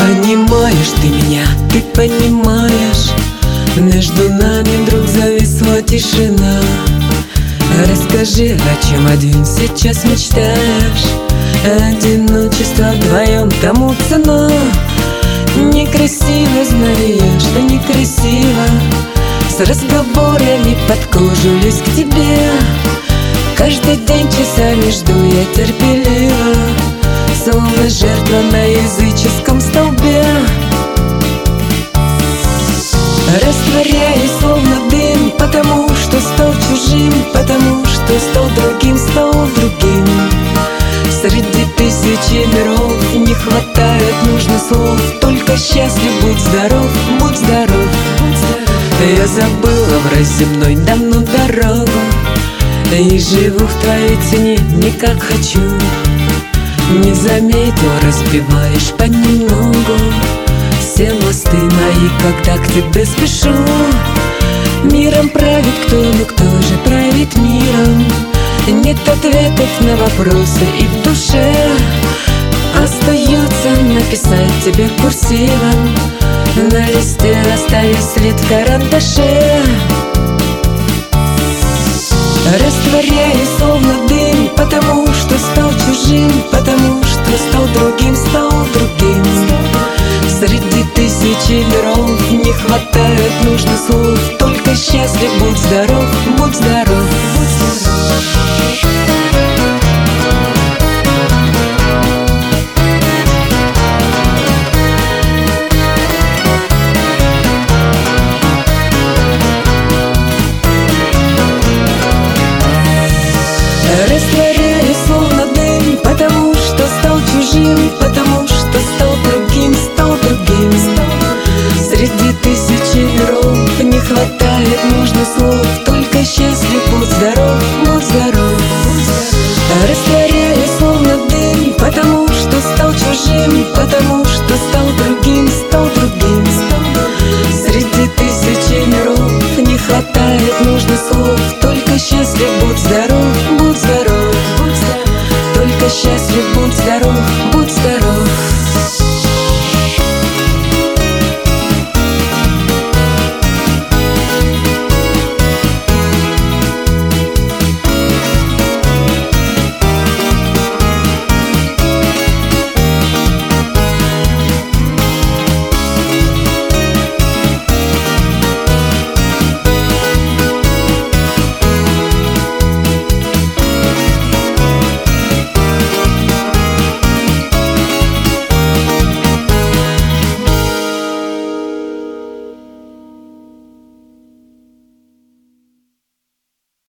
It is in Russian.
Понимаешь ты меня, ты понимаешь, между нами вдруг зависла тишина. Расскажи, о чем один сейчас мечтаешь? Одиночество вдвоем тому цена. Некрасиво, знаю я, что некрасиво, с разговорами под кожу лезть к тебе. Каждый день часами жду я терпеливо, словно жертва на языческом столбе. Растворяюсь, словно дым, потому что стал чужим, потому что стал другим, стал другим. Среди тысячи миров не хватает нужных слов, только счастлив, будь здоров, будь здоров. Я забыла в рай земной давно дорогу, и живу в твоей тени не как хочу. Не заметил, распеваешь понемногу все мосты мои, когда к тебе спешу. Миром правит кто, но кто же правит миром? Нет ответов на вопросы, и в душе остается написать тебе курсивом на листе, оставив след в карандаше. Растворяюсь, словно дым, потому что стал чужим, потому что стал другим, стал другим. Среди тысячи миров не хватает нужных слов, только счастлив, будь здоров, будь здоров, будь здоров. Растворяюсь, словно дым, потому что стал чужим, потому что стал другим, стал другим. Среди тысячи миров не хватает нужных слов, только счастлив, будь здоров, будь здоров. Растворяюсь, словно дым, потому что стал чужим, потому что стал